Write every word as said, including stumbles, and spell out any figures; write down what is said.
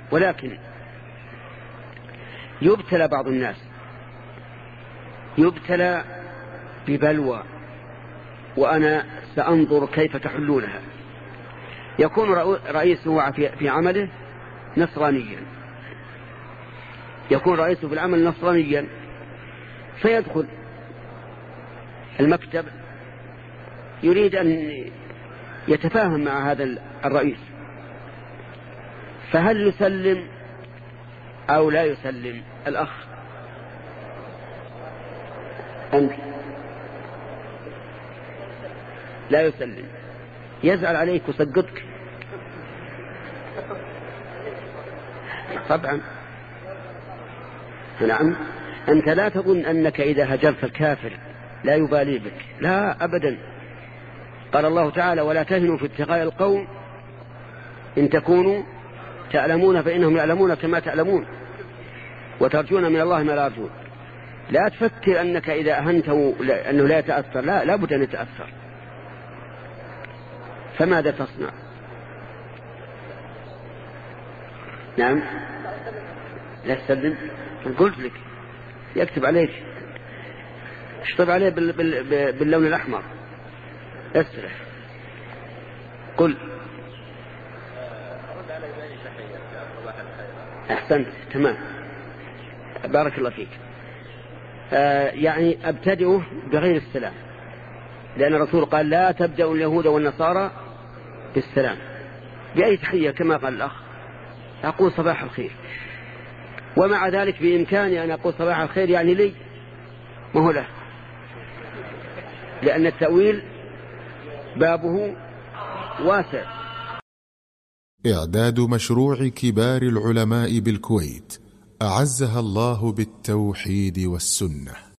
ولكن يبتلى بعض الناس، يبتلى ببلوى، وأنا سأنظر كيف تحلونها. يكون رئيسه في عمله نصرانيا، يكون رئيسه في العمل نصرانيا، فيدخل المكتب يريد أن يتفاهم مع هذا الرئيس، فهل يسلم أو لا يسلم؟ الأخ أنت لا يسلم، يزعل عليك وسقطك طبعا. نعم، أنت لا تظن أنك إذا هجرت الكافر لا يبالي بك، لا أبدا. قال الله تعالى: ولا تهنوا في ابتغاء القوم إن تكونوا تعلمون فإنهم يعلمون كما تعلمون وترجون من الله ما لا يرجون. لا تفكر أنك إذا أهنته أنه لا يتأثر، لا، لا بد أن يتأثر. فماذا تصنع؟ نعم، لا تسلم. قلت لك يكتب عليك، اشطب عليه بال بال باللون الأحمر، اسرح. قل. أحسنت، تمام، بارك الله فيك. آه يعني أبتدئه بغير السلام، لأن الرسول قال: لا تبدأوا اليهود والنصارى بالسلام، بأي تحية كما قال الأخ، أقول صباح الخير. ومع ذلك بإمكاني أن أقول صباح الخير يعني لي، ما هو له، لأن التأويل بابه واسع. إعداد مشروع كبار العلماء بالكويت أعزها الله بالتوحيد والسنة.